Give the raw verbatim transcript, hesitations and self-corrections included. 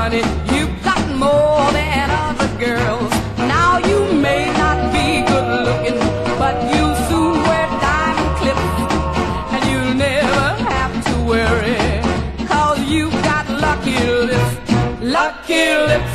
honey, you've got more than other girls. Now you may not be good looking, but you'll soon wear diamond clips, and you'll never have to worry, 'cause you've got lucky lips, lucky lips.